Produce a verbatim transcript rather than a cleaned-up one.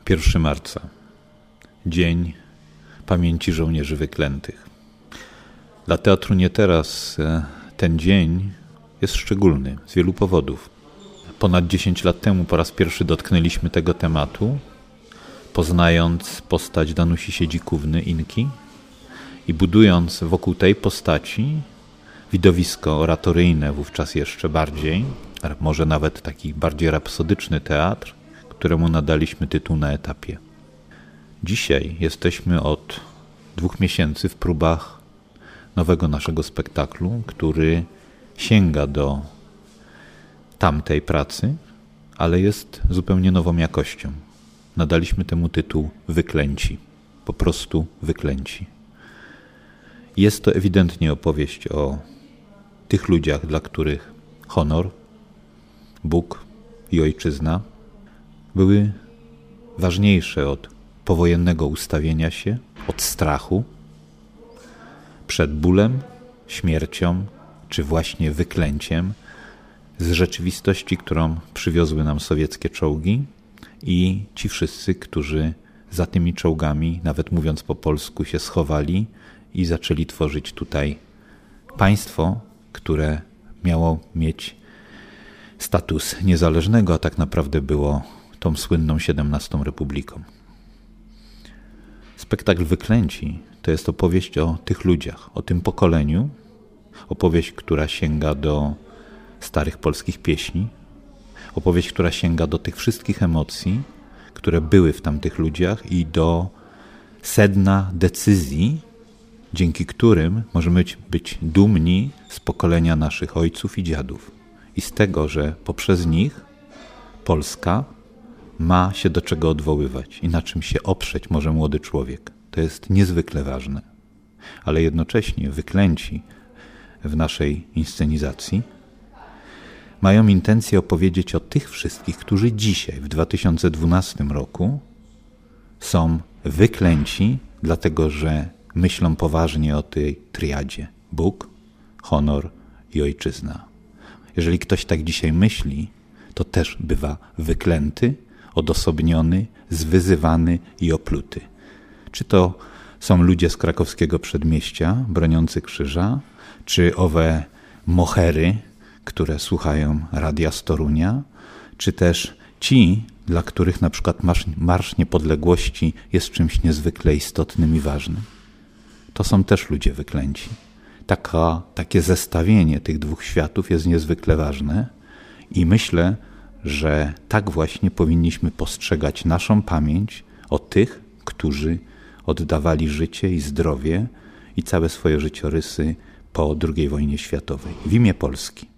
pierwszego marca, Dzień Pamięci Żołnierzy Wyklętych. Dla Teatru Nie Teraz ten dzień jest szczególny z wielu powodów. Ponad dziesięć lat temu po raz pierwszy dotknęliśmy tego tematu, poznając postać Danusi Siedzikówny, Inki, i budując wokół tej postaci widowisko oratoryjne, wówczas jeszcze bardziej, może nawet taki bardziej rapsodyczny teatr, któremu nadaliśmy tytuł Na etapie. Dzisiaj jesteśmy od dwóch miesięcy w próbach nowego naszego spektaklu, który sięga do tamtej pracy, ale jest zupełnie nową jakością. Nadaliśmy temu tytuł Wyklęci. Po prostu Wyklęci. Jest to ewidentnie opowieść o tych ludziach, dla których honor, Bóg i ojczyzna były ważniejsze od powojennego ustawienia się, od strachu przed bólem, śmiercią czy właśnie wyklęciem z rzeczywistości, którą przywiozły nam sowieckie czołgi i ci wszyscy, którzy za tymi czołgami, nawet mówiąc po polsku, się schowali i zaczęli tworzyć tutaj państwo, które miało mieć status niezależnego, a tak naprawdę było tą słynną siedemnastą Republiką. Spektakl Wyklęci to jest opowieść o tych ludziach, o tym pokoleniu, opowieść, która sięga do starych polskich pieśni, opowieść, która sięga do tych wszystkich emocji, które były w tamtych ludziach i do sedna decyzji, dzięki którym możemy być, być dumni z pokolenia naszych ojców i dziadów i z tego, że poprzez nich Polska ma się do czego odwoływać i na czym się oprzeć może młody człowiek. To jest niezwykle ważne. Ale jednocześnie Wyklęci w naszej inscenizacji mają intencję opowiedzieć o tych wszystkich, którzy dzisiaj, w dwa tysiące dwunastym roku są wyklęci, dlatego że myślą poważnie o tej triadzie: Bóg, honor i ojczyzna. Jeżeli ktoś tak dzisiaj myśli, to też bywa wyklęty, odosobniony, zwyzywany i opluty. Czy to są ludzie z krakowskiego przedmieścia broniący krzyża, czy owe mohery, które słuchają radia z Torunia, czy też ci, dla których na przykład Marsz, Marsz Niepodległości jest czymś niezwykle istotnym i ważnym. To są też ludzie wyklęci. Taka, takie zestawienie tych dwóch światów jest niezwykle ważne i myślę, że tak właśnie powinniśmy postrzegać naszą pamięć o tych, którzy oddawali życie i zdrowie i całe swoje życiorysy po drugiej wojnie światowej w imię Polski.